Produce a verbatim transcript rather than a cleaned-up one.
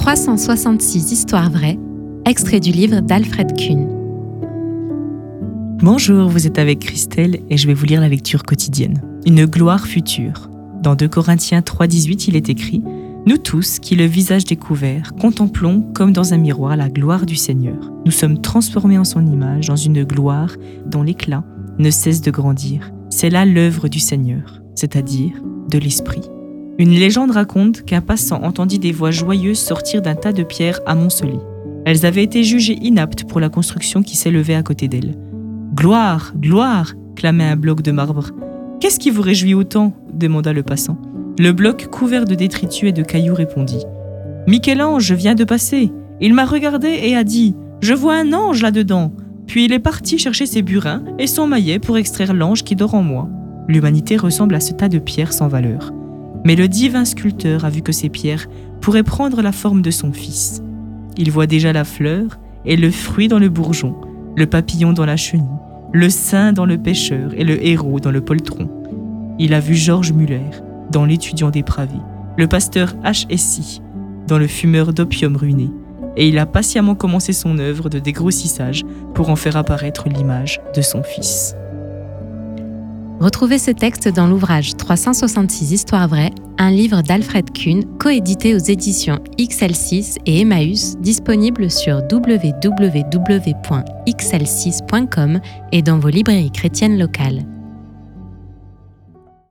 trois cent soixante-six histoires vraies, extrait du livre d'Alfred Kuhn. Bonjour, vous êtes avec Christelle et je vais vous lire la lecture quotidienne. Une gloire future. Dans deux Corinthiens trois dix-huit, il est écrit « Nous tous, qui le visage découvert, contemplons comme dans un miroir la gloire du Seigneur. Nous sommes transformés en son image dans une gloire dont l'éclat ne cesse de grandir. C'est là l'œuvre du Seigneur, c'est-à-dire de l'Esprit. » Une légende raconte qu'un passant entendit des voix joyeuses sortir d'un tas de pierres amoncelées. Elles avaient été jugées inaptes pour la construction qui s'élevait à côté d'elles. « Gloire, gloire !» clamait un bloc de marbre. « Qu'est-ce qui vous réjouit autant ?» demanda le passant. Le bloc couvert de détritus et de cailloux répondit « Michel-Ange vient de passer. Il m'a regardé et a dit « Je vois un ange là-dedans !» Puis il est parti chercher ses burins et son maillet pour extraire l'ange qui dort en moi. » L'humanité ressemble à ce tas de pierres sans valeur. Mais le divin sculpteur a vu que ces pierres pourraient prendre la forme de son fils. Il voit déjà la fleur et le fruit dans le bourgeon, le papillon dans la chenille, le saint dans le pêcheur et le héros dans le poltron. Il a vu Georges Muller dans l'étudiant dépravé, le pasteur H S I dans le fumeur d'opium ruiné, et il a patiemment commencé son œuvre de dégrossissage pour en faire apparaître l'image de son fils. Retrouvez ce texte dans l'ouvrage trois cent soixante-six histoires vraies, un livre d'Alfred Kuhn, coédité aux éditions X L six et Emmaüs, disponible sur w w w point x l six point com et dans vos librairies chrétiennes locales.